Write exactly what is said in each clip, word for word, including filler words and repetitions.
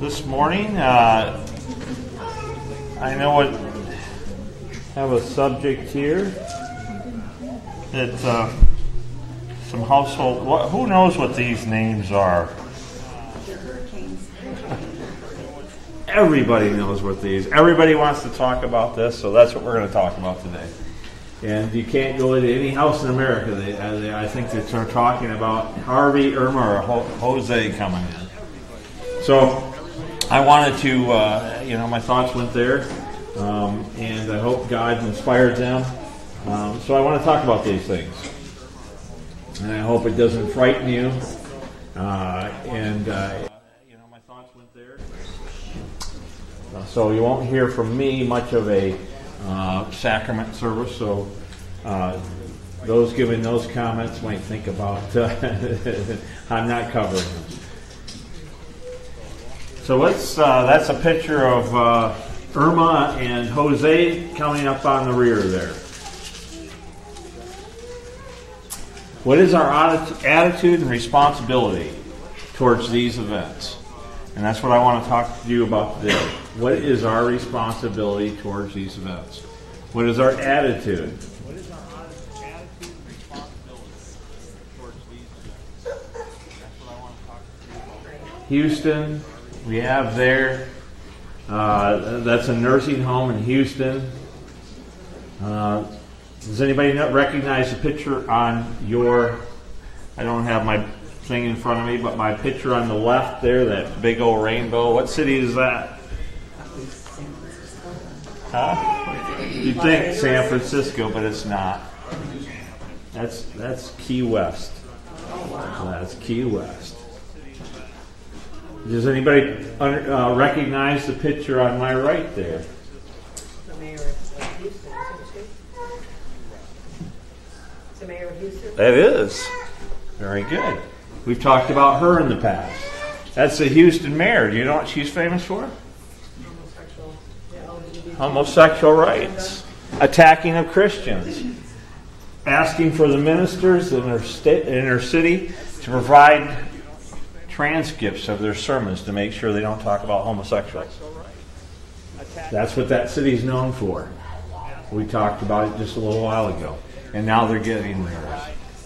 this morning. Uh, I know what have a subject here that uh, some household. What, who knows what these names are? They're hurricanes. Everybody knows what these. Everybody wants to talk about this, so that's what we're going to talk about today. And you can't go into any house in America. They, uh, they, I think that they're talking about Harvey, Irma, or Ho- Jose coming in. So I wanted to, uh, you know, my thoughts went there, um, and I hope God inspired them. Um, so I want to talk about these things, and I hope it doesn't frighten you. Uh, and uh, you know, my thoughts went there. Uh, so you won't hear from me much of a Uh, sacrament service, so uh, those giving those comments might think about uh, I'm not covering them. So let's. Uh, that's a picture of uh, Irma and Jose coming up on the rear there. What is our attitude and responsibility towards these events? And that's what I want to talk to you about today. What is our responsibility towards these events? What is our attitude? What is our attitude and responsibility towards these events? That's what I want to talk to you about. Houston, we have there. Uh, that's a nursing home in Houston. Uh, does anybody not recognize the picture on your? I don't have my thing in front of me, but my picture on the left there, that big old rainbow. What city is that? Huh? You'd think San Francisco, but it's not. That's that's Key West. That's Key West. Does anybody uh, recognize the picture on my right there? The mayor of Houston, isn't she? The mayor of Houston? That is. Very good. We've talked about her in the past. That's the Houston mayor. Do you know what she's famous for? Homosexual. Yeah, L G B T. Homosexual rights. Attacking of Christians. Asking for the ministers in her, sta- in her city to provide transcripts of their sermons to make sure they don't talk about homosexuals. That's what that city's known for. We talked about it just a little while ago. And now they're getting theirs.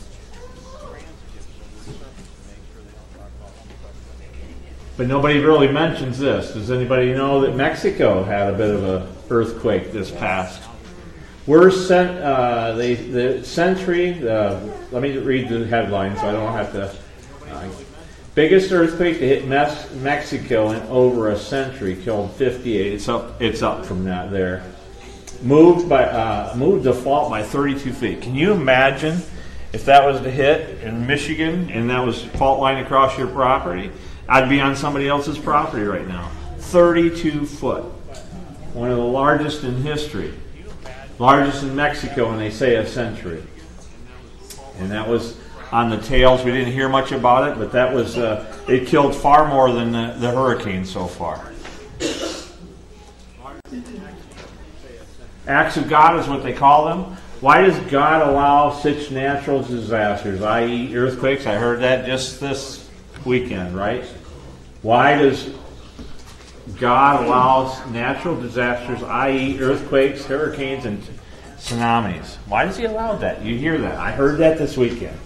But nobody really mentions this. Does anybody know that Mexico had a bit of an earthquake this past? We're sent, uh, the, the century, uh, let me read the headline so I don't have to. Uh, biggest earthquake to hit Mes- Mexico in over a century, killed fifty-eight. It's up, it's up from that there. Moved by, uh, moved the fault by thirty-two feet. Can you imagine if that was to hit in Michigan and that was fault line across your property? I'd be on somebody else's property right now. thirty-two foot. One of the largest in history. Largest in Mexico, and they say a century. And that was on the tails. We didn't hear much about it, but that was, uh, it killed far more than the, the hurricane so far. Acts of God is what they call them. Why does God allow such natural disasters, that is earthquakes? I heard that just this weekend, right? Why does God allow natural disasters, that is earthquakes, hurricanes, and tsunamis? Why does he allow that? You hear that. I heard that this weekend.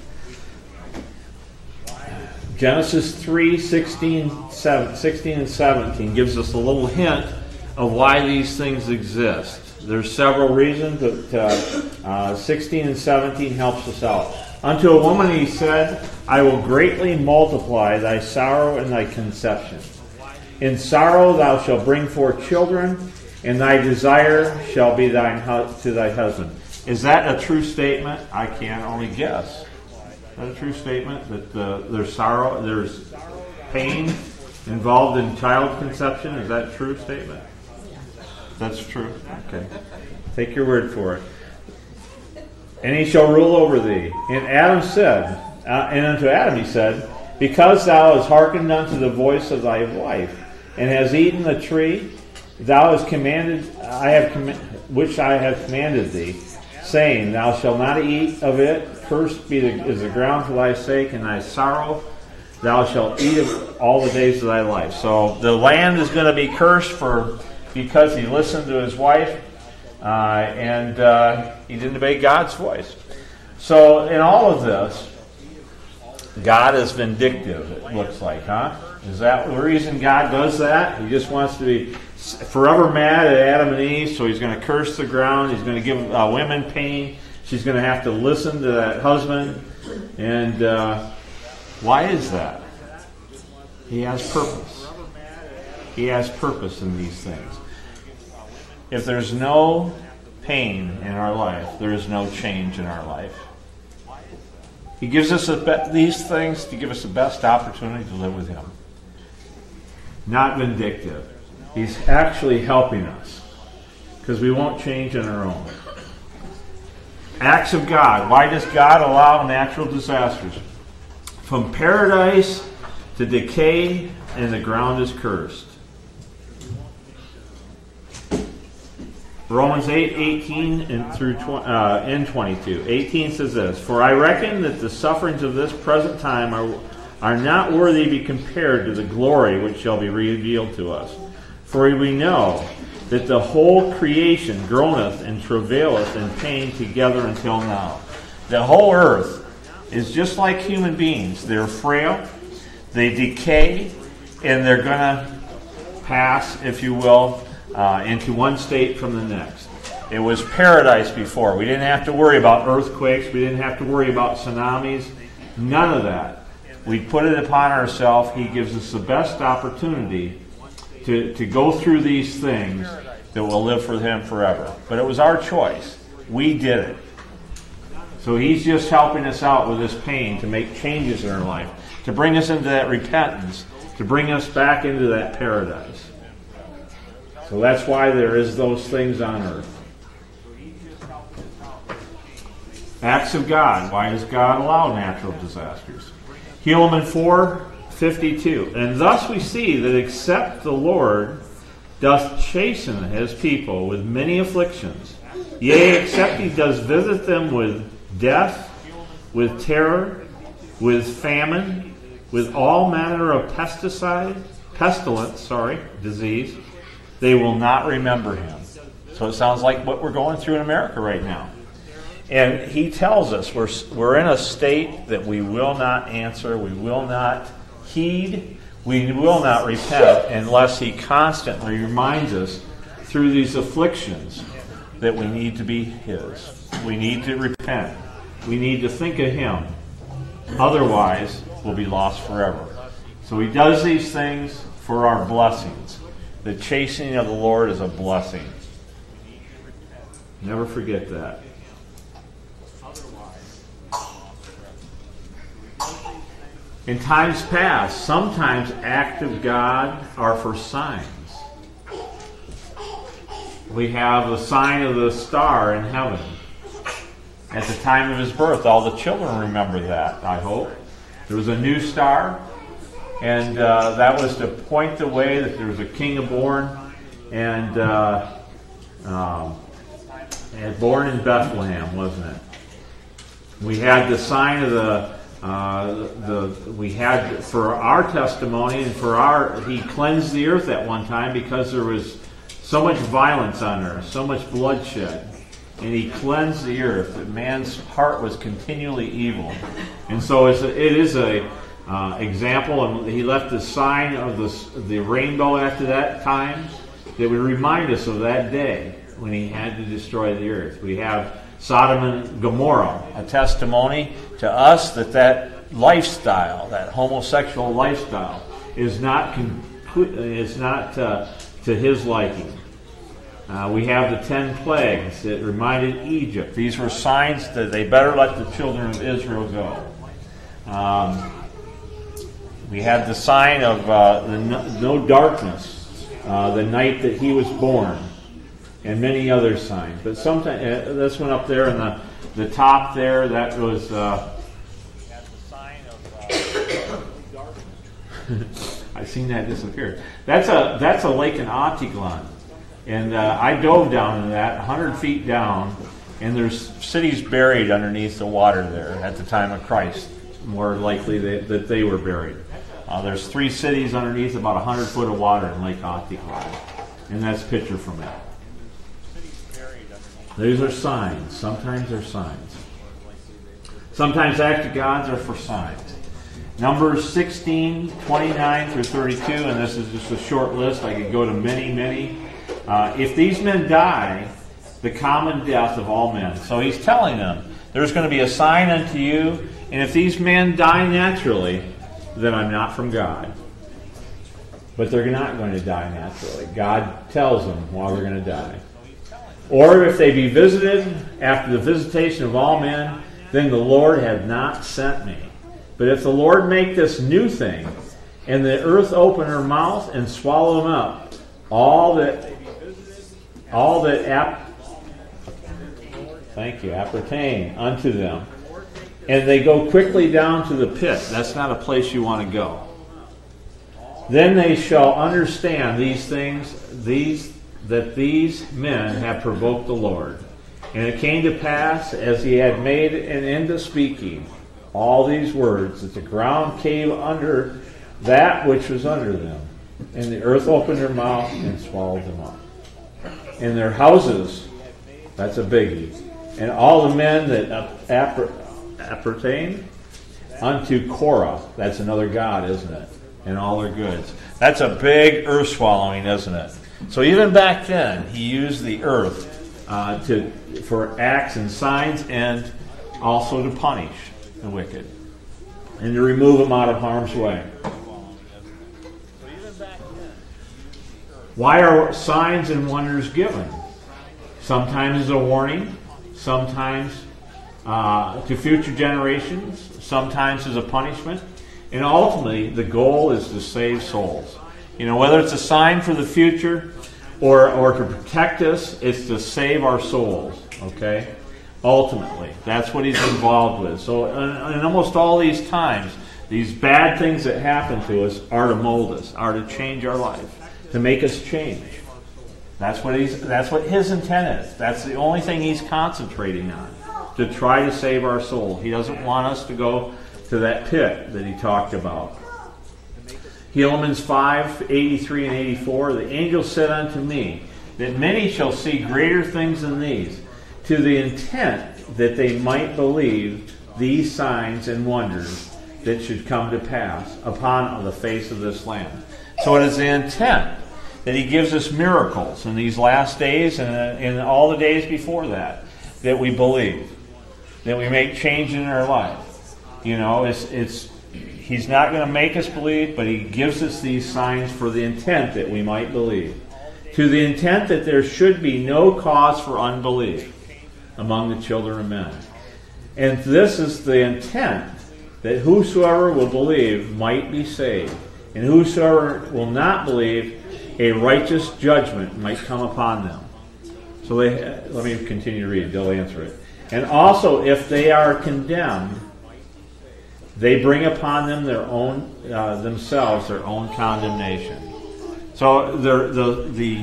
Genesis three, sixteen, seven, sixteen and seventeen gives us a little hint of why these things exist. There's several reasons, but uh, uh, sixteen and seventeen helps us out. Unto a woman he said, I will greatly multiply thy sorrow and thy conception. In sorrow thou shalt bring forth children, and thy desire shall be thine hu- to thy husband. Is that a true statement? I can only guess. Is that a true statement? That uh, there's sorrow, there's pain involved in child conception? Is that a true statement? That's true. Okay. Take your word for it. And he shall rule over thee. And Adam said, uh, and unto Adam he said, because thou hast hearkened unto the voice of thy wife, and hast eaten the tree, thou hast commanded, I have com- which I have commanded thee, saying, thou shalt not eat of it. Cursed be the, is the ground for thy sake, and thy sorrow thou shalt eat of all the days of thy life. So the land is going to be cursed for because he listened to his wife uh, and uh, he didn't obey God's voice. So in all of this, God is vindictive, it looks like, huh? Is that the reason God does that? He just wants to be forever mad at Adam and Eve, so he's going to curse the ground. He's going to give uh, women pain. She's going to have to listen to that husband. And uh, why is that? He has purpose. He has purpose in these things. If there's no pain in our life, there is no change in our life. He gives us a be- these things to give us the best opportunity to live with Him. Not vindictive. He's actually helping us because we won't change on our own. Acts of God. Why does God allow natural disasters? From paradise to decay, and the ground is cursed. Romans eight eighteen and through uh, and twenty-two. eighteen says this: For I reckon that the sufferings of this present time are are not worthy to be compared to the glory which shall be revealed to us. For we know that the whole creation groaneth and travaileth in pain together until now. The whole earth is just like human beings. They're frail, they decay, and they're going to pass, if you will, uh, into one state from the next. It was paradise before. We didn't have to worry about earthquakes. We didn't have to worry about tsunamis. None of that. We put it upon ourselves. He gives us the best opportunity to, to go through these things that will live for Him forever. But it was our choice. We did it. So He's just helping us out with this pain to make changes in our life, to bring us into that repentance, to bring us back into that paradise. So that's why there is those things on earth. Acts of God. Why does God allow natural disasters? Helaman four fifty-two. And thus we see that except the Lord doth chasten His people with many afflictions, yea, except He does visit them with death, with terror, with famine, with all manner of pesticide, pestilence, sorry, disease, they will not remember Him. So it sounds like what we're going through in America right now. And He tells us we're, we're in a state that we will not answer, we will not heed, we will not repent unless He constantly reminds us through these afflictions that we need to be His. We need to repent. We need to think of Him. Otherwise, we'll be lost forever. So He does these things for our blessings. The chastening of the Lord is a blessing. Never forget that. In times past, sometimes acts of God are for signs. We have the sign of the star in heaven. At the time of His birth, all the children remember that, I hope. There was a new star, and uh, that was to point the way that there was a king born, and, uh, um, and born in Bethlehem, wasn't it? We had the sign of the Uh, the we had for our testimony and for our He cleansed the earth at one time because there was so much violence on earth, so much bloodshed, and He cleansed the earth. That man's heart was continually evil, and so it's a, it is a uh, example. And He left the sign of the the rainbow after that time that would remind us of that day when He had to destroy the earth. We have Sodom and Gomorrah, a testimony to us that that lifestyle, that homosexual lifestyle, is not complete, is not uh, to His liking. Uh, we have the ten plagues that reminded Egypt. These were signs that they better let the children of Israel go. Um, we had the sign of uh, the no, no darkness, uh, the night that He was born, and many other signs. But sometimes uh, this one up there in the, the top there, that was uh, I've seen that disappear. That's a that's a lake in Attiglon, and uh, I dove down in that, one hundred feet down, and there's cities buried underneath the water there at the time of Christ. More likely they, that they were buried. Uh, there's three cities underneath about one hundred foot of water in Lake Ahtiquai. And that's a picture from it. These are signs. Sometimes they're signs. Sometimes acts of gods are for signs. Numbers sixteen, twenty-nine through thirty-two, and this is just a short list. I could go to many, many. Uh, if these men die, the common death of all men. So he's telling them, there's going to be a sign unto you, and if these men die naturally, then I'm not from God. But they're not going to die naturally. God tells them while they're going to die. Or if they be visited after the visitation of all men, then the Lord hath not sent me. But if the Lord make this new thing, and the earth open her mouth and swallow them up, all that, all that ap, thank you, appertain unto them, and they go quickly down to the pit. That's not a place you want to go. Then they shall understand these things, these that these men have provoked the Lord. And it came to pass, as he had made an end of speaking all these words, that the ground cave under that which was under them, and the earth opened her mouth and swallowed them up. And their houses, that's a biggie, and all the men that apper, appertain unto Korah, that's another god, isn't it? And all their goods. That's a big earth swallowing, isn't it? So even back then, he used the earth uh, to for acts and signs, and also to punish the wicked and to remove them out of harm's way. Why are signs and wonders given? Sometimes as a warning, sometimes uh, to future generations, sometimes as a punishment, and ultimately the goal is to save souls. You know, whether it's a sign for the future or or to protect us, it's to save our souls. Okay. Ultimately, that's what he's involved with. So, in, in almost all these times, these bad things that happen to us are to mold us, are to change our life, to make us change. That's what he's. That's what his intent is. That's the only thing he's concentrating on, to try to save our soul. He doesn't want us to go to that pit that he talked about. Helaman's five, eighty-three and eighty-four. The angel said unto me, that many shall see greater things than these, to the intent that they might believe these signs and wonders that should come to pass upon the face of this land. So it is the intent that he gives us miracles in these last days and in all the days before that, that we believe, that we make change in our life. You know, it's it's he's not going to make us believe, but he gives us these signs for the intent that we might believe. To the intent that there should be no cause for unbelief among the children of men. And this is the intent, that whosoever will believe might be saved, and whosoever will not believe, a righteous judgment might come upon them. So they, let me continue to read, they'll answer it. And also, if they are condemned, they bring upon them their own, uh, themselves their own condemnation. So the, the, the,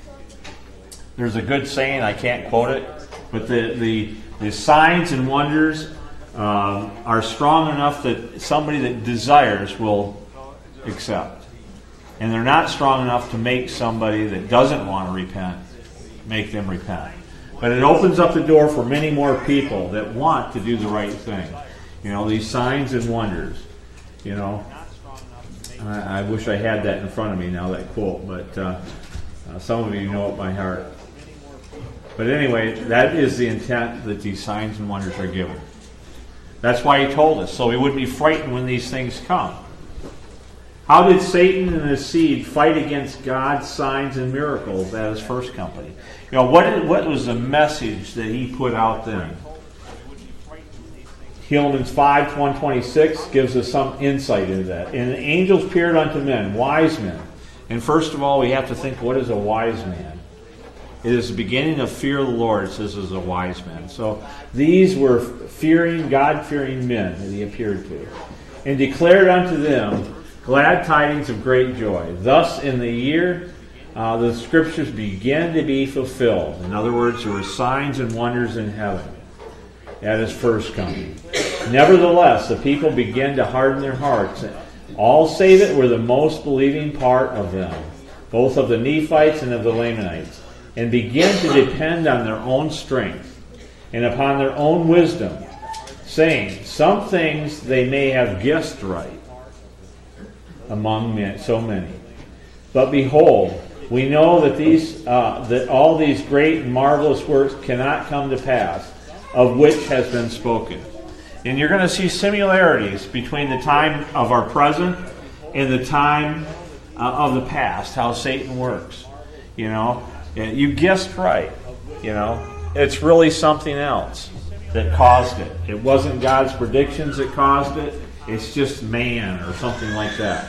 there's a good saying, I can't quote it, but the, the, the signs and wonders um, are strong enough that somebody that desires will accept. And they're not strong enough to make somebody that doesn't want to repent, make them repent. But it opens up the door for many more people that want to do the right thing. You know, these signs and wonders. You know, I, I wish I had that in front of me now, that quote, but uh, uh, some of you know it by heart. But anyway, that is the intent that these signs and wonders are given. That's why he told us, so we wouldn't be frightened when these things come. How did Satan and his seed fight against God's signs and miracles at his first company? You know, what, is, what was the message that he put out then? Helaman's five, one twenty-six gives us some insight into that. And the angels appeared unto men, wise men. And first of all, we have to think, what is a wise man? It is the beginning of fear of the Lord, it says, as a wise man. So these were fearing, God-fearing men that he appeared to. And declared unto them glad tidings of great joy. Thus in the year uh, the scriptures began to be fulfilled. In other words, there were signs and wonders in heaven at his first coming. Nevertheless, the people began to harden their hearts, All save it were the most believing part of them, both of the Nephites and of the Lamanites, and began to depend on their own strength and upon their own wisdom, saying, some things they may have guessed right among men, so many. But behold, we know that these uh, that all these great and marvelous works cannot come to pass, of which has been spoken. And you're going to see similarities between the time of our present and the time uh, of the past, how Satan works. You know, you guessed right. You know, it's really something else that caused it. It wasn't God's predictions that caused it. It's just man or something like that.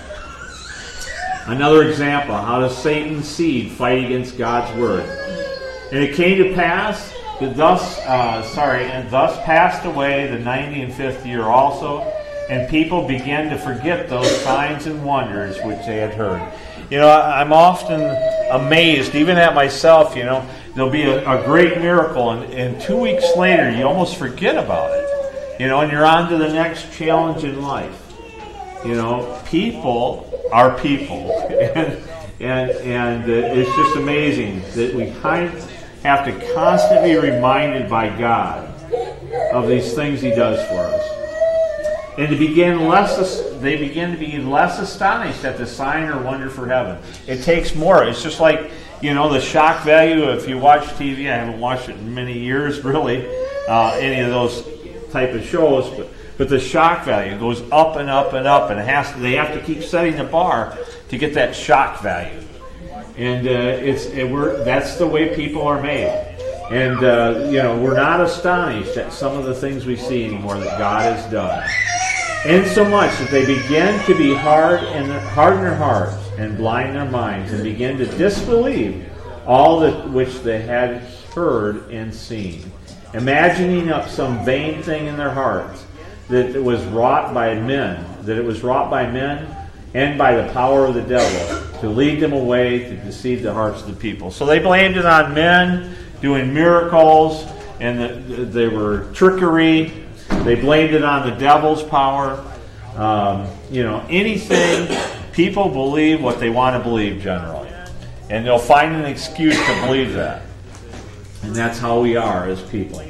Another example, how does Satan's seed fight against God's word? And it came to pass that thus, uh, sorry, and thus passed away the ninety and fifth year also, and people began to forget those signs and wonders which they had heard. You know, I'm often amazed, even at myself, you know, there'll be a, a great miracle, and, and two weeks later you almost forget about it. You know, and you're on to the next challenge in life. You know, people are people. and and, and uh, it's just amazing that we kind of have to constantly be reminded by God of these things He does for us. And to begin less, they begin to be less astonished at the sign or wonder for heaven. It takes more. It's just like, you know, the shock value. If you watch T V, I haven't watched it in many years, really, uh, any of those type of shows, but but the shock value goes up and up and up, and it has to, they have to keep setting the bar to get that shock value. And uh, it's it, we're that's the way people are made. And uh, you know, we're not astonished at some of the things we see anymore that God has done. And so much that they begin to be hard and harden their hearts and blind their minds, and begin to disbelieve all that which they had heard and seen, imagining up some vain thing in their hearts, that it was wrought by men, that it was wrought by men and by the power of the devil to lead them away to deceive the hearts of the people. So they blamed it on men doing miracles, and that they were trickery. They blamed it on the devil's power. Um, you know, anything, people believe what they want to believe generally. And they'll find an excuse to believe that. And that's how we are as people.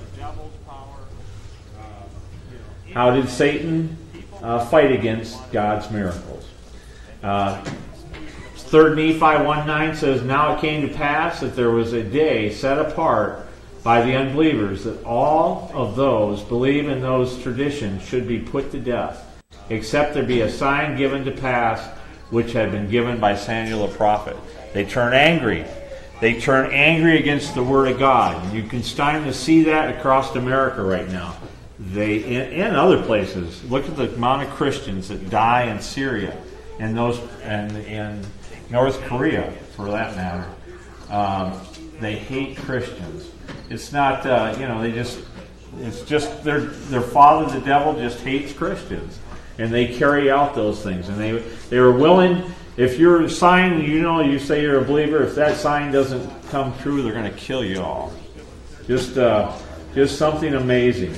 How did Satan uh, fight against God's miracles? Uh, Third Nephi one nine says, now it came to pass that there was a day set apart by the unbelievers, that all of those believe in those traditions should be put to death, except there be a sign given to pass, which had been given by Samuel the prophet. They turn angry. They turn angry against the Word of God. You can start to see that across America right now. They and other places. Look at the amount of Christians that die in Syria and those and in North Korea, for that matter. Um, they hate Christians. It's not, uh, you know, they just. It's just their their father, the devil, just hates Christians, and they carry out those things. And they they were willing. If you're a sign, you know, you say you're a believer. If that sign doesn't come true, they're going to kill you all. Just uh, just something amazing.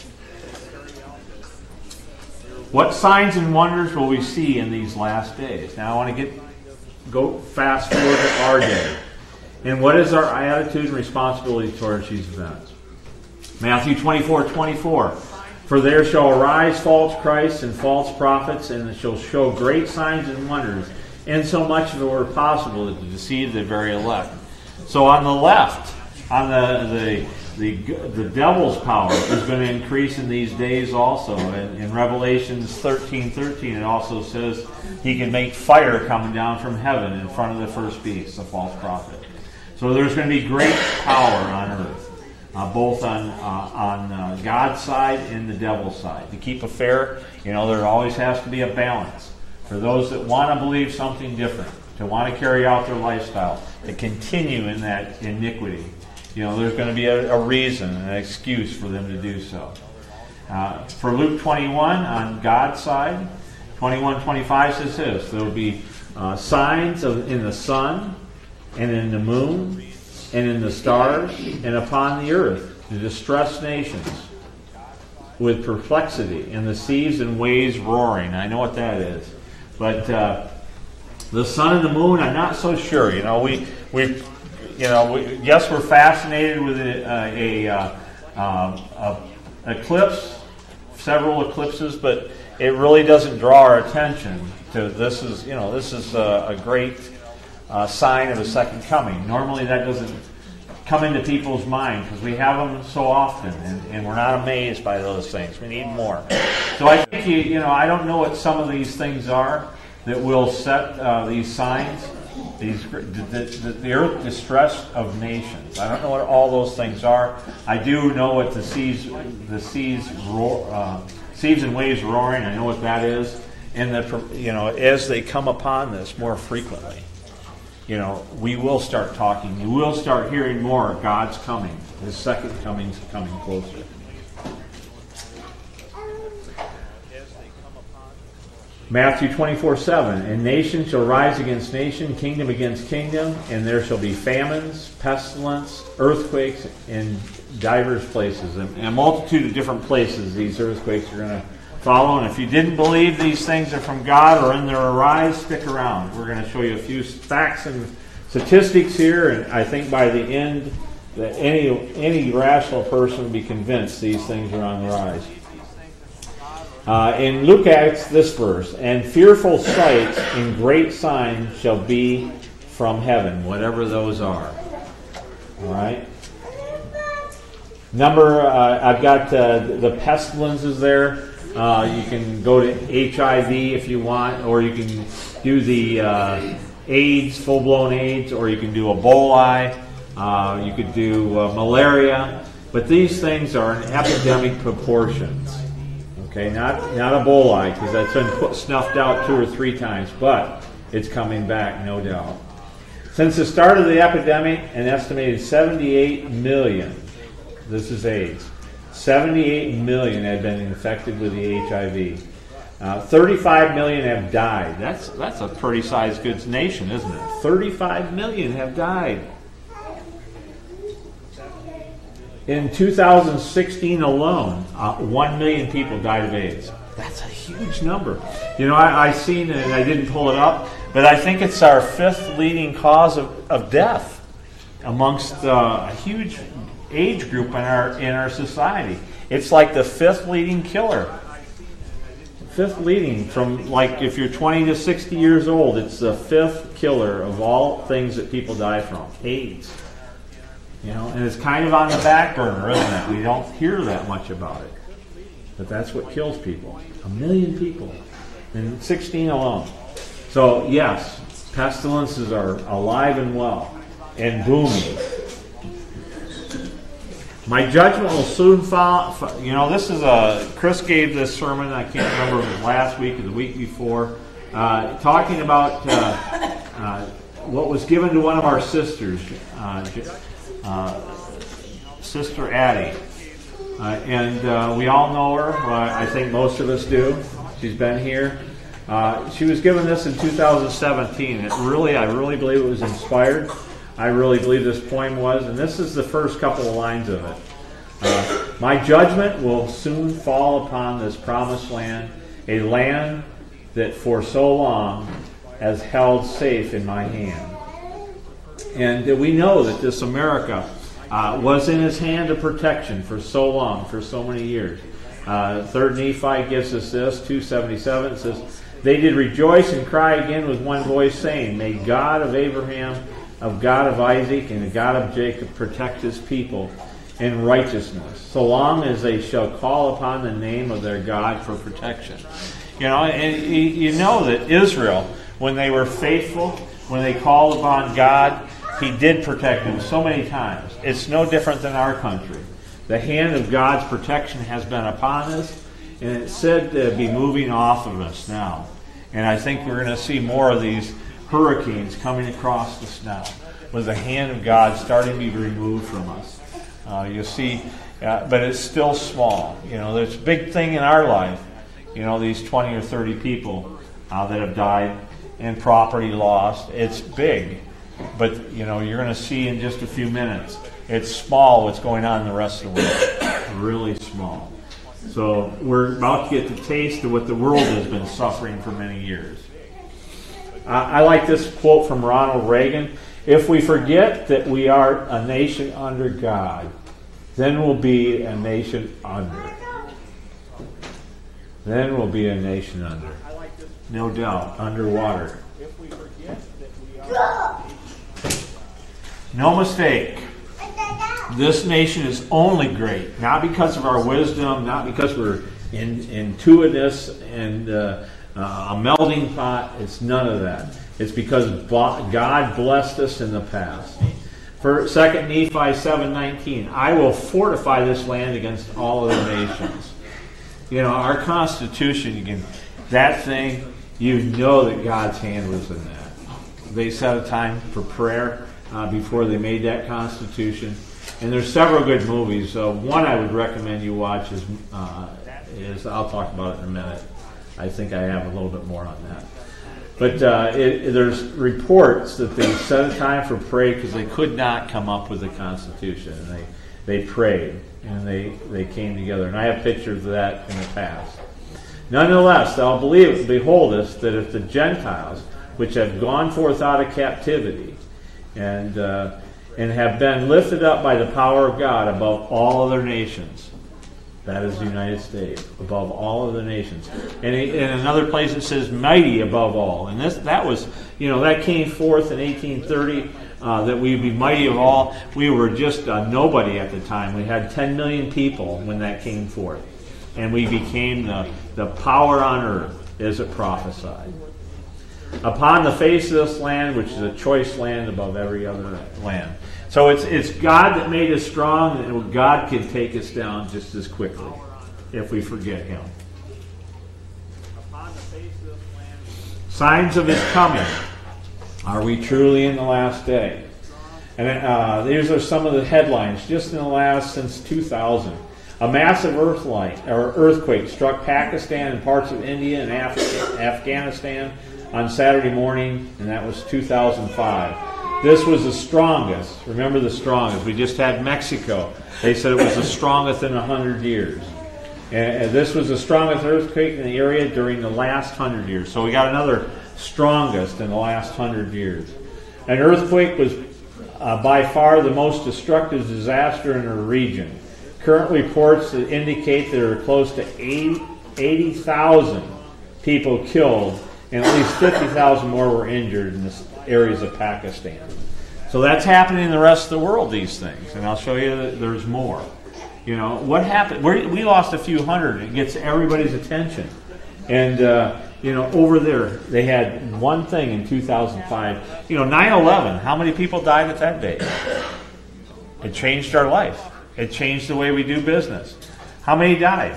What signs and wonders will we see in these last days? Now I want to get go fast forward to our day. And what is our attitude and responsibility towards these events? Matthew twenty-four twenty-four. For there shall arise false Christs and false prophets, and they shall show great signs and wonders, and so much if it were possible to deceive the very elect. So on the left, on the the The, the devil's power is going to increase in these days also. In, in Revelations thirteen thirteen, it also says he can make fire coming down from heaven in front of the first beast, the false prophet. So there's going to be great power on earth, uh, both on uh, on uh, God's side and the devil's side. To keep a fair, you know, there always has to be a balance. For those that want to believe something different, to want to carry out their lifestyle, to continue in that iniquity, you know, there's going to be a, a reason, an excuse for them to do so. Uh, for Luke twenty-one, on God's side, twenty-one twenty-five says this: there will be uh, signs of, in the sun, and in the moon, and in the stars, and upon the earth, to distress nations. with perplexity, and the seas and waves roaring. I know what that is. But uh, the sun and the moon, I'm not so sure. You know, we, we you know, we, yes, we're fascinated with a, a, a, uh, a eclipse, several eclipses, but it really doesn't draw our attention to this is, you know, this is a, a great uh, sign of a second coming. Normally that doesn't come into people's mind because we have them so often, and, and we're not amazed by those things. We need more. So I think, you, you know, I don't know what some of these things are that will set uh, these signs, these the, the, the earth distress of nations. I don't know what all those things are. I do know what the seas, the seas roar, uh, seas and waves roaring. I know what that is, and the, you know, as they come upon this more frequently, you know, we will start talking. We will start hearing more. God's coming. His second coming's coming closer. Matthew twenty-four seven, and nation shall rise against nation, kingdom against kingdom, and there shall be famines, pestilence, earthquakes in divers places. And a multitude of different places these earthquakes are going to follow. And if you didn't believe these things are from God or in their arise, stick around. We're going to show you a few facts and statistics here, and I think by the end that any any rational person will be convinced these things are on the rise. Uh, in Luke Acts, this verse, and fearful sights and great signs shall be from heaven, whatever those are. All right. Number, uh, I've got uh, the pestilences there. Uh, you can go to H I V if you want, or you can do the uh, AIDS, full-blown AIDS, or you can do Ebola. Uh, you could do uh, malaria. But these things are in epidemic proportions. Okay, not not Ebola, because that's been put, snuffed out two or three times, but it's coming back, no doubt. Since the start of the epidemic, an estimated seventy-eight million, this is AIDS, seventy-eight million have been infected with the H I V. Uh, thirty-five million have died. That's that's a pretty sized good nation, isn't it? thirty-five million have died. In two thousand sixteen alone, uh, one million people died of AIDS. That's a huge number. You know, I, I seen, and I didn't pull it up, but I think it's our fifth leading cause of, of death amongst uh, a huge age group in our in our society. It's like the fifth leading killer. Fifth leading from, like, if you're twenty to sixty years old, it's the fifth killer of all things that people die from. AIDS. You know, and it's kind of on the back burner, isn't it? We don't hear that much about it. But that's what kills people. A million people in sixteen alone. So, yes, pestilences are alive and well and booming. My judgment will soon fall. You know, this is a, Chris gave this sermon, I can't remember if it was last week or the week before, uh, talking about uh, uh, what was given to one of our sisters, uh, uh, Sister Addie. Uh, and uh, we all know her. Uh, I think most of us do. She's been here. Uh, she was given this in two thousand seventeen. It really, I really believe it was inspired. I really believe this poem was, and this is the first couple of lines of it. Uh, My judgment will soon fall upon this promised land, a land that for so long has held safe in my hand. And uh, we know that this America uh, was in his hand of protection for so long, for so many years. Uh, Third Nephi gives us this, two seventy-seven. It says, they did rejoice and cry again with one voice, saying, may God of Abraham, of God of Isaac, and the God of Jacob protect his people in righteousness, so long as they shall call upon the name of their God for protection. You know, and you know that Israel, when they were faithful, when they called upon God, he did protect them so many times. It's no different than our country. The hand of God's protection has been upon us, and it's said to be moving off of us now. And I think we're going to see more of these hurricanes coming across us now, with the hand of God starting to be removed from us. Uh, you'll see, uh, but it's still small. You know, there's a big thing in our life. You know, these twenty or thirty people uh, that have died and property lost. It's big, but you know, you're going to see in just a few minutes. It's small what's going on in the rest of the world. Really small. So we're about to get the taste of what the world has been suffering for many years. Uh, I like this quote from Ronald Reagan. If we forget that we are a nation under God, then we'll be a nation under. Then we'll be a nation under. No doubt, underwater. No mistake. This nation is only great, not because of our wisdom, not because we're in, intuitious and uh, uh, a melting pot. It's none of that. It's because God blessed us in the past. For Second Nephi seven nineteen, I will fortify this land against all other nations. You know, our Constitution, you can, that thing, you know that God's hand was in that. They set a time for prayer uh, before they made that Constitution. And there's several good movies. Uh, one I would recommend you watch is, uh, is, I'll talk about it in a minute. I think I have a little bit more on that. But uh, it, there's reports that they set a time for prayer because they could not come up with a Constitution. And they, they prayed, and they, they came together. And I have pictures of that in the past. Nonetheless, thou believe, beholdest that if the Gentiles, which have gone forth out of captivity, and uh, and have been lifted up by the power of God above all other nations, that is the United States, above all other nations. And in another place it says mighty above all. And this that was, you know, that came forth in eighteen thirty, uh, that we'd be mighty of all. We were just a nobody at the time. We had ten million people when that came forth. And we became the, the power on earth, as it prophesied. Upon the face of this land, which is a choice land above every other land. So it's it's God that made us strong, and God can take us down just as quickly if we forget Him. Signs of His coming. Are we truly in the last day? And uh, these are some of the headlines just in the last, since two thousand. A massive earthlight, or earthquake struck Pakistan and parts of India and Af- Afghanistan on Saturday morning, and that was two thousand five. This was the strongest. Remember the strongest. We just had Mexico. They said it was the strongest in one hundred years. And this was the strongest earthquake in the area during the last one hundred years. So we got another strongest in the last one hundred years. An earthquake was uh, by far the most destructive disaster in the region. Current reports indicate there are close to eighty thousand people killed, and at least fifty thousand more were injured in the areas of Pakistan. So that's happening in the rest of the world, these things. And I'll show you that there's more. You know, what happened? We're, we lost a few hundred. It gets everybody's attention. And, uh, you know, over there, they had one thing in two thousand five. You know, nine eleven, how many people died at that day? It changed our life. It changed the way we do business. How many died?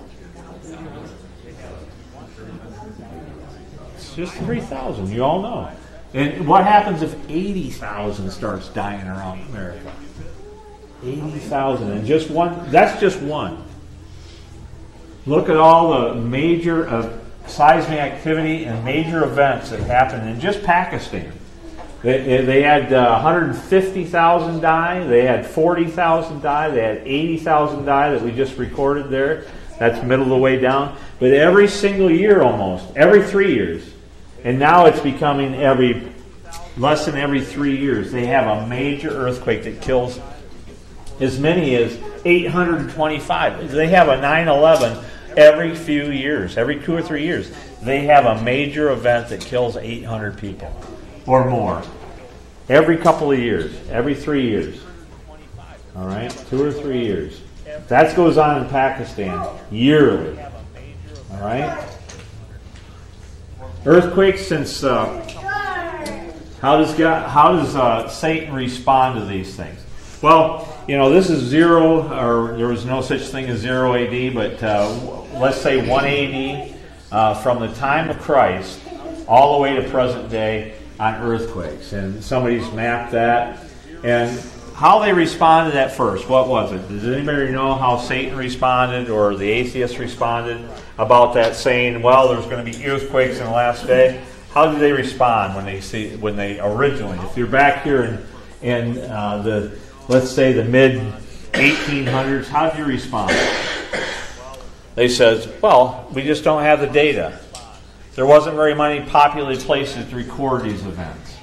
It's just three thousand. You all know. And what happens if eighty thousand starts dying around America? eighty thousand. And just one, that's just one. Look at all the major uh, seismic activity and major events that happened in just Pakistan. They, they had uh, one hundred fifty thousand die. They had forty thousand die. They had eighty thousand die that we just recorded there. That's middle of the way down. But every single year almost, every three years, and now it's becoming every less than every three years, they have a major earthquake that kills as many as eight hundred twenty-five. They have a nine eleven every few years, every two or three years. They have a major event that kills eight hundred people or more. Every couple of years, every three years. All right, two or three years. That goes on in Pakistan yearly. All right. Earthquakes. Since uh, how does God, how does uh, Satan respond to these things? Well, you know, this is zero, or there was no such thing as zero A D, but uh, let's say one A D, uh, from the time of Christ all the way to present day on earthquakes. And somebody's mapped that. And how they responded at first, what was it? Does anybody know how Satan responded or the atheists responded about that, saying, well, there's going to be earthquakes in the last day? How did they respond when they see when they originally, if you're back here in, in uh, the, let's say the mid eighteen hundreds, how did you respond? They said, well, we just don't have the data. There wasn't very many populated places to record these events.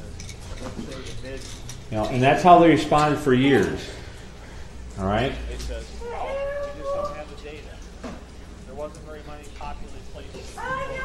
You know, and that's how they responded for years. All right? They said, well, we just don't have the data. There wasn't very many populated places.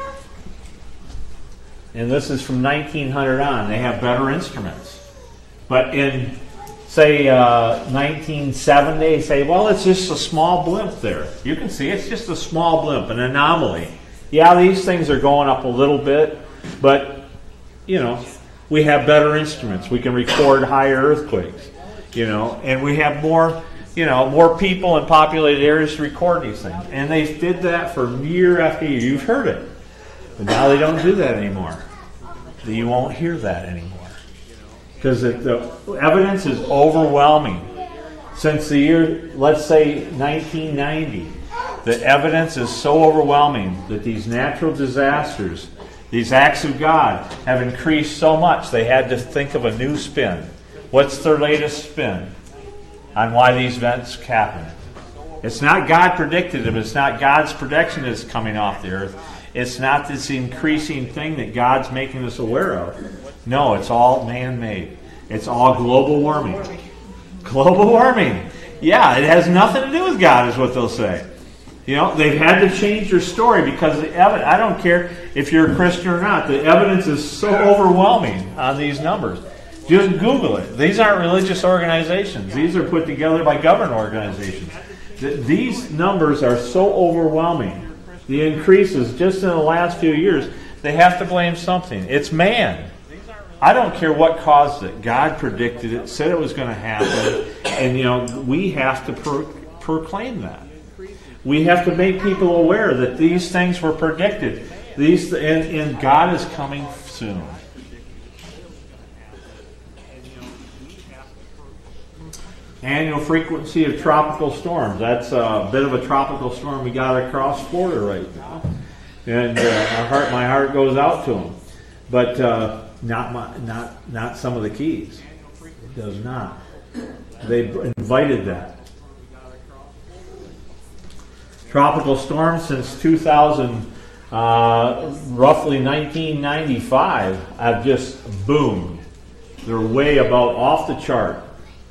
And this is from nineteen hundred on. They have better instruments. But in, say, uh, nineteen seventy, they say, well, it's just a small blimp there. You can see it's just a small blimp, an anomaly. Yeah, these things are going up a little bit, but, you know, we have better instruments. We can record higher earthquakes, you know, and we have more, you know, more people in populated areas to record these things. And they did that for year after year. You've heard it. But now they don't do that anymore. You won't hear that anymore. Because the evidence is overwhelming. Since the year, let's say, nineteen ninety, the evidence is so overwhelming that these natural disasters, these acts of God, have increased so much they had to think of a new spin. What's their latest spin on why these events happen? It's not God predicted it. It's not God's prediction that's coming off the earth. It's not this increasing thing that God's making us aware of. No, it's all man-made. It's all global warming. Global warming. Yeah, it has nothing to do with God, is what they'll say. You know, they've had to change their story because the evidence, I don't care if you're a Christian or not, the evidence is so overwhelming on these numbers. Just Google it. These aren't religious organizations. These are put together by government organizations. These numbers are so overwhelming. The increases just in the last few years, they have to blame something. It's man. I don't care what caused it. God predicted it, said it was going to happen, and you know we have to pro- proclaim that. We have to make people aware that these things were predicted. These and, and God is coming soon. Annual frequency of tropical storms. That's a bit of a tropical storm we got across Florida right now, and uh, our heart, my heart goes out to them. But uh, not my, not not some of the Keys. It does not. They invited that. Tropical storms since two thousand, uh, roughly nineteen ninety-five, have just boomed. They're way about off the chart.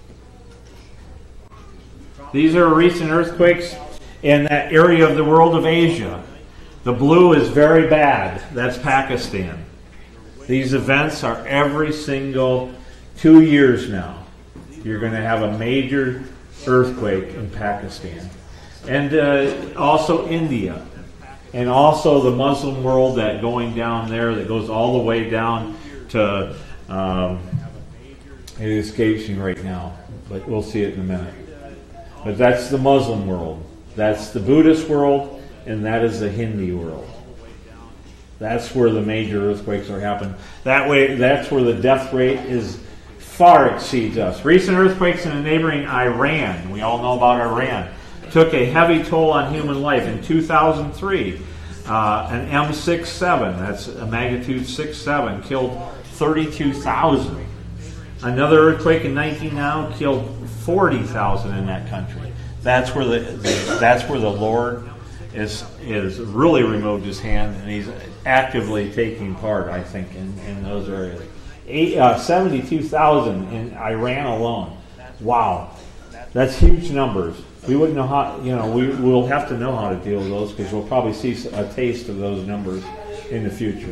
These are recent earthquakes in that area of the world of Asia. The blue is very bad. That's Pakistan. These events are every single two years now. You're going to have a major earthquake in Pakistan. And uh, also India. And also the Muslim world that going down there that goes all the way down to, um, it escapes me right now, but we'll see it in a minute. But that's the Muslim world. That's the Buddhist world, and that is the Hindi world. That's where the major earthquakes are happening. That way, that's where the death rate is far exceeds us. Recent earthquakes in the neighboring Iran, we all know about Iran, took a heavy toll on human life. In two thousand three, uh, an M six seven, that's a magnitude six seven, killed thirty-two thousand. Another earthquake in nineteen now killed forty thousand in that country. That's where the, the that's where the Lord is is really removed his hand, and he's actively taking part, I think, in, in those areas. Eight, uh, seventy-two thousand in Iran alone. Wow, that's huge numbers. We wouldn't know how, you know, we we'll have to know how to deal with those because we'll probably see a taste of those numbers in the future.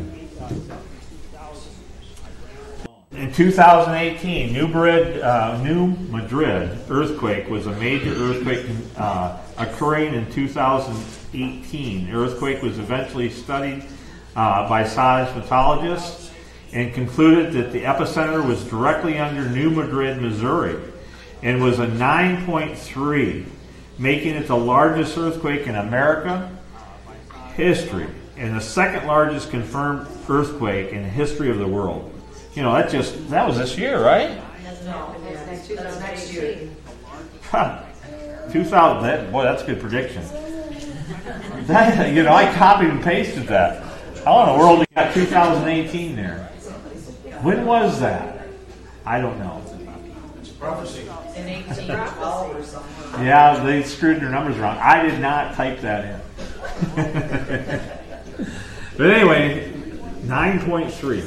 In two thousand eighteen, New Madrid, uh, New Madrid earthquake was a major earthquake uh, occurring in two thousand eighteen. The earthquake was eventually studied uh, by seismologists and concluded that the epicenter was directly under New Madrid, Missouri, and was a nine point three, making it the largest earthquake in America history and the second largest confirmed earthquake in the history of the world. You know, that just, that was this year, right? No, that's next year. Huh. two thousand, that, boy, that's a good prediction. That, you know, I copied and pasted that. How in the world you got two thousand eighteen there? When was that? I don't know. It's prophecy. In eighteen twelve or something. Yeah, they screwed their numbers wrong. I did not type that in. But anyway, nine point three.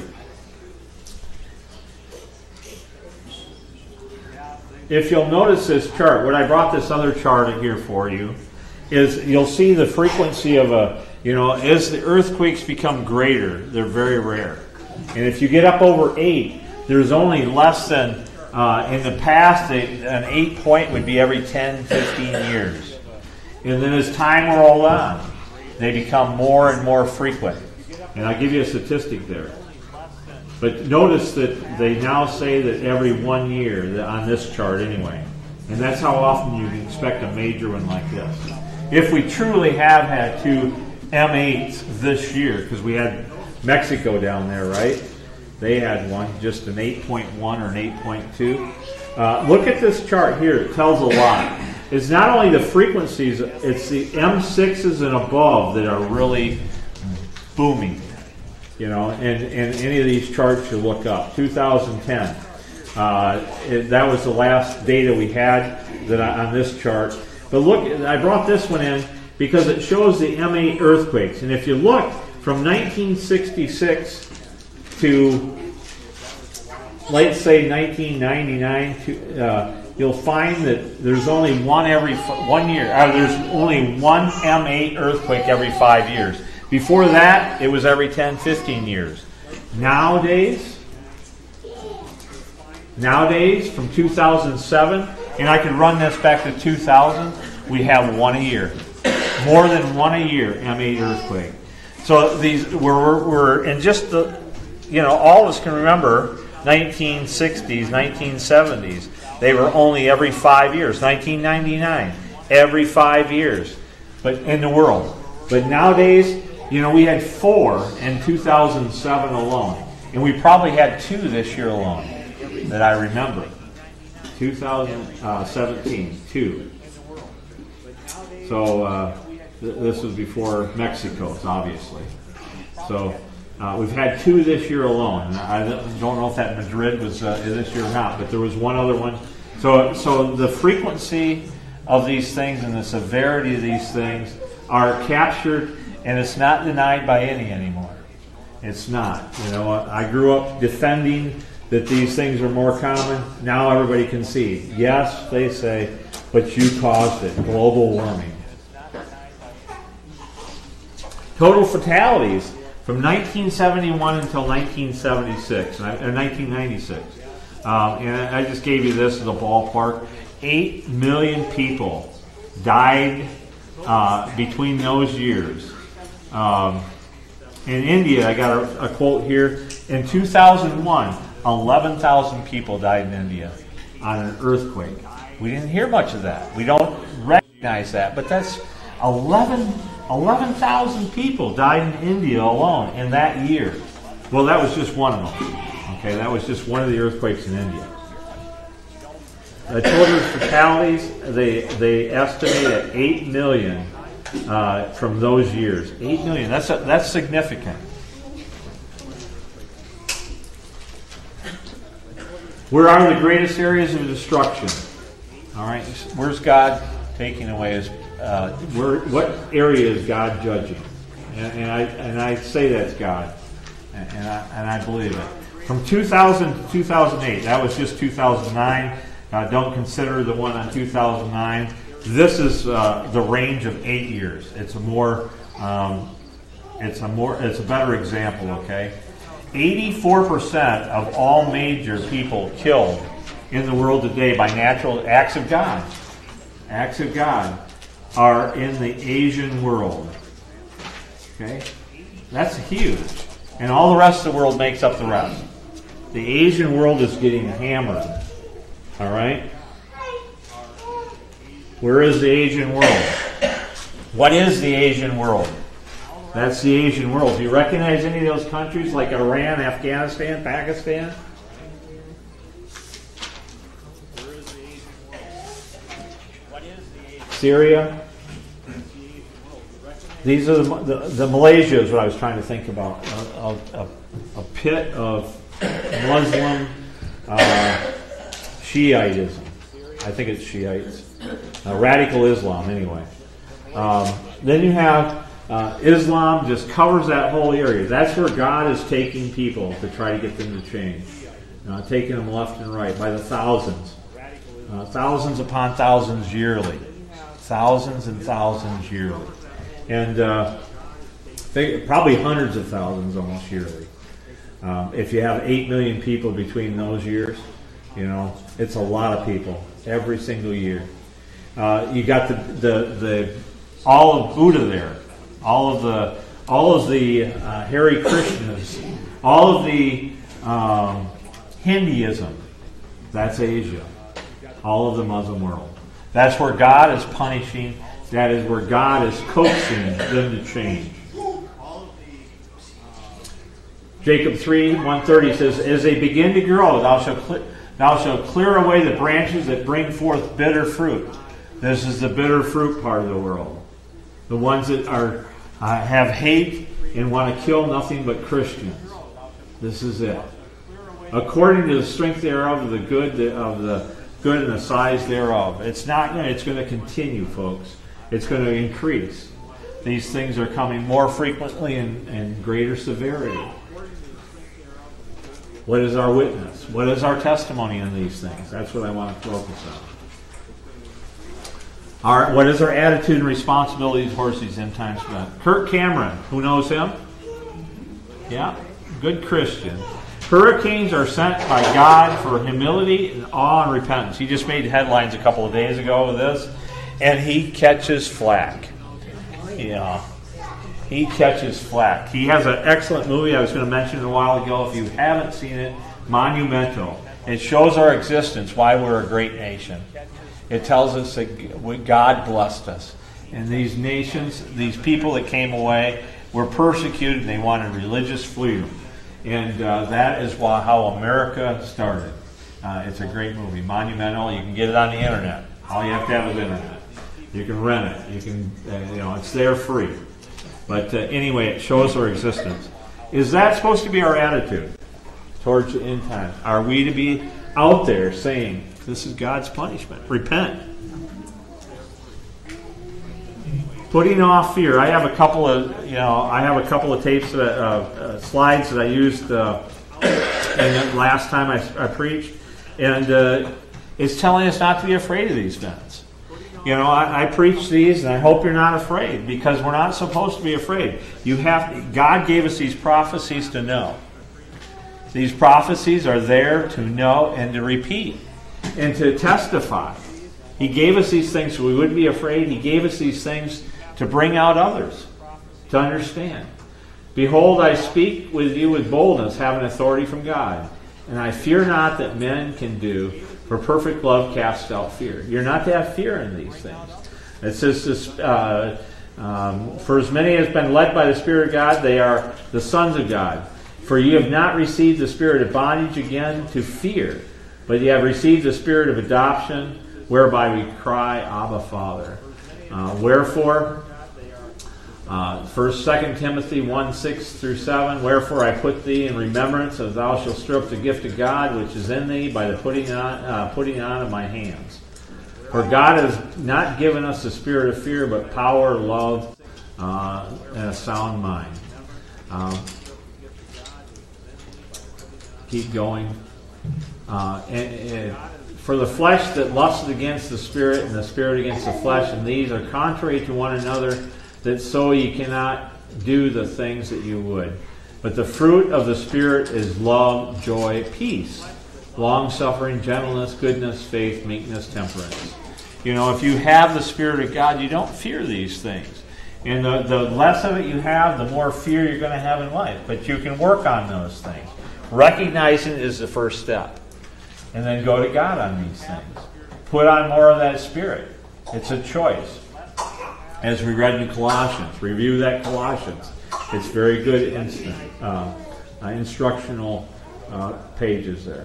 If you'll notice this chart, what I brought this other chart in here for you, is you'll see the frequency of a, you know, as the earthquakes become greater, they're very rare. And if you get up over eight, there's only less than, uh, in the past, they, an eight point would be every ten, fifteen years. And then as time rolled on, they become more and more frequent. And I'll give you a statistic there. But notice that they now say that every one year, on this chart anyway. And that's how often you can expect a major one like this. If we truly have had two M eights this year, because we had Mexico down there, right? They had one, just an eight point one or an eight point two. Uh, look at this chart here. It tells a lot. It's not only the frequencies, it's the M sixes and above that are really booming. You know, and, and any of these charts you look up. two thousand ten. Uh, it, that was the last data we had that I, on this chart. But look, I brought this one in because it shows the M eight earthquakes. And if you look from nineteen sixty-six to, let's say, nineteen ninety-nine, to, uh, you'll find that there's only one every one year. Uh, there's only one M eight earthquake every five years. Before that, it was every ten, fifteen years. Nowadays, nowadays, from two thousand seven, and I could run this back to two thousand, we have one a year. More than one a year, M eight earthquake. So these, we're, we're in just the, you know, all of us can remember nineteen sixties, nineteen seventies. They were only every five years. nineteen ninety-nine, every five years, but in the world. But nowadays, you know, we had four in two thousand seven alone. And we probably had two this year alone that I remember. two thousand seventeen, two. So uh, th- this was before Mexico's, obviously. So uh, we've had two this year alone. I don't know if that Madrid was uh, this year or not, but there was one other one. So, so the frequency of these things and the severity of these things are captured, and it's not denied by any anymore. It's not. You know, I grew up defending that these things are more common. Now everybody can see. Yes, they say, but you caused it. Global warming. Total fatalities from nineteen seventy-one until nineteen seventy-six, or nineteen ninety-six. Um, and I just gave you this as a ballpark. Eight million people died uh, between those years. Um, in India, I got a, a quote here. In two thousand one, eleven thousand people died in India on an earthquake. We didn't hear much of that. We don't recognize that. But that's eleven thousand people died in India alone in that year. Well, that was just one of them. Okay, that was just one of the earthquakes in India. The total fatalities, they, they estimate at eight million uh, from those years. eight million, that's, a, that's significant. Where are the greatest areas of destruction? All right, where's God taking away his, uh, where, what area is God judging? And, and, I, and I say that's God, and, and, I, and I believe it. From two thousand to two thousand eight, that was just two thousand nine. Uh, don't consider the one on two thousand nine. This is uh, the range of eight years. It's a more, um, it's a more, it's a better example. Okay, eighty-four percent of all major people killed in the world today by natural acts of God, acts of God, are in the Asian world. Okay, that's huge, and all the rest of the world makes up the rest. The Asian world is getting hammered. All right? Where is the Asian world? What is the Asian world? That's the Asian world. Do you recognize any of those countries like Iran, Afghanistan, Pakistan? Syria? These are the, the, the Malaysia is what I was trying to think about. A, a, a pit of Muslim uh, Shiitism. I think it's Shiites. Uh, radical Islam, anyway. Um, then you have Uh, Islam just covers that whole area. That's where God is taking people to try to get them to change. Uh, taking them left and right by the thousands. Uh, thousands upon thousands yearly. Thousands and thousands yearly. And uh, they, probably hundreds of thousands almost yearly. Um, if you have eight million people between those years, you know, it's a lot of people every single year. Uh, you got the, the, the all of Buddha there. All of the, all of the uh, Hare Krishnas, all of the um, Hinduism, that's Asia. All of the Muslim world. That's where God is punishing. That is where God is coaxing them to change. Jacob three one thirty says, "As they begin to grow, thou shalt cl- thou shalt clear away the branches that bring forth bitter fruit." This is the bitter fruit part of the world. The ones that are uh, have hate and want to kill nothing but Christians. This is it. According to the strength thereof, of the good of the good and the size thereof. It's not going. It's going to continue, folks. It's going to increase. These things are coming more frequently and, and greater severity. What is our witness? What is our testimony in these things? That's what I want to focus on. Our, what is our attitude and responsibility towards these end times events? Kirk Cameron, who knows him? Yeah, good Christian. Hurricanes are sent by God for humility and awe and repentance. He just made headlines a couple of days ago with this, and he catches flack. Yeah, he catches flack. He has an excellent movie I was going to mention a while ago. If you haven't seen it, Monumental. It shows our existence, why we're a great nation. It tells us that God blessed us. And these nations, these people that came away, were persecuted and they wanted religious freedom. And uh, that is why, how America started. Uh, it's a great movie, Monumental. You can get it on the internet. All you have to have is internet. You can rent it. You can, uh, you know, it's there free. But uh, anyway, it shows our existence. Is that supposed to be our attitude towards the end times? Are we to be out there saying, this is God's punishment? Repent. Putting off fear. I have a couple of, you know, I have a couple of tapes, that, uh, uh, slides that I used uh, and last time I, I preached, and uh, it's telling us not to be afraid of these events. You know, I, I preach these, and I hope you're not afraid, because we're not supposed to be afraid. You have, God gave us these prophecies to know. These prophecies are there to know and to repeat and to testify. He gave us these things so we wouldn't be afraid. He gave us these things to bring out others, to understand. Behold, I speak with you with boldness, having authority from God. And I fear not that men can do, for perfect love casts out fear. You're not to have fear in these things. It says, this, uh, um, for as many as have been led by the Spirit of God, they are the sons of God. For ye have not received the spirit of bondage again to fear, but ye have received the spirit of adoption, whereby we cry, Abba, Father. Uh, wherefore, uh, First, Second Timothy one, six through seven, wherefore I put thee in remembrance, as thou shalt stir up the gift of God which is in thee by the putting on, uh, putting on of my hands. For God has not given us the spirit of fear, but power, love, uh, and a sound mind. Um, keep going. Uh, and, and For the flesh that lusteth against the Spirit, and the Spirit against the flesh, and these are contrary to one another, that so ye cannot do the things that you would. But the fruit of the Spirit is love, joy, peace, long-suffering, gentleness, goodness, faith, meekness, temperance. You know, if you have the Spirit of God, you don't fear these things. And the, the less of it you have, the more fear you're going to have in life. But you can work on those things. Recognizing it is the first step. And then go to God on these things. Put on more of that Spirit. It's a choice. As we read in Colossians, review that Colossians. It's very good instant, uh, uh, instructional uh, pages there.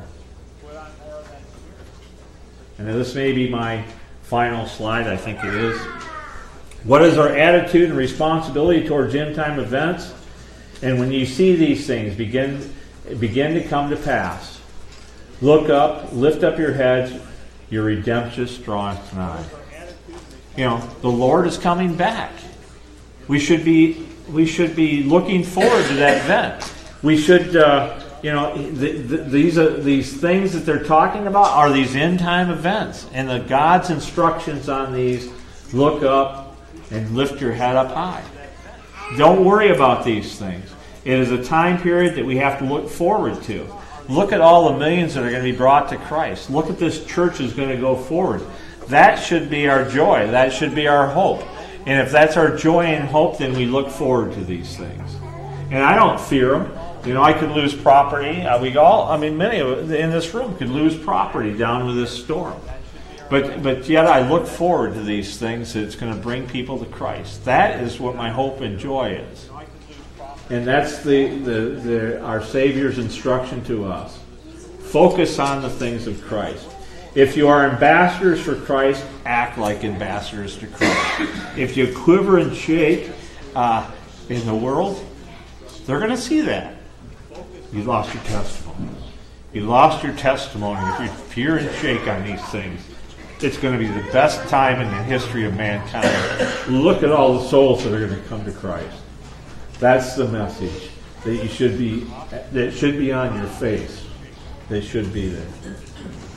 And this may be my final slide. I think it is. What is our attitude and responsibility towards end time events? And when you see these things begin begin to come to pass, look up, lift up your heads, your redemption draweth nigh. You know, the Lord is coming back. We should be we should be looking forward to that event. We should, uh, you know, th- th- these are these things that they're talking about are these end time events, and the God's instructions on these: look up and lift your head up high. Don't worry about these things. It is a time period that we have to look forward to. Look at all the millions that are going to be brought to Christ. Look at this church is going to go forward. That should be our joy. That should be our hope. And if that's our joy and hope, then we look forward to these things. And I don't fear them. You know, I could lose property. Uh, we all, I mean, many of us in this room could lose property down with this storm. But but yet I look forward to these things that's going to bring people to Christ. That is what my hope and joy is. And that's the, the, the our Savior's instruction to us. Focus on the things of Christ. If you are ambassadors for Christ, act like ambassadors to Christ. If you quiver and shake uh, in the world, they're going to see that. You lost your testimony. You lost your testimony. If you fear and shake on these things, it's going to be the best time in the history of mankind. Look at all the souls that are going to come to Christ. That's the message that you should be that should be on your face. They should be there.